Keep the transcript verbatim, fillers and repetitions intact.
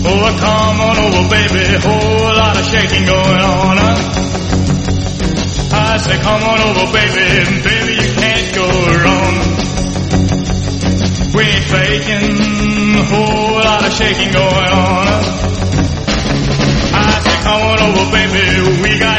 Oh, come on over, baby, whole lot of shaking going on. I say, come on over, baby, baby, you can't go wrong. We ain't faking, whole lot of shaking going on. I say, come on over, baby, we got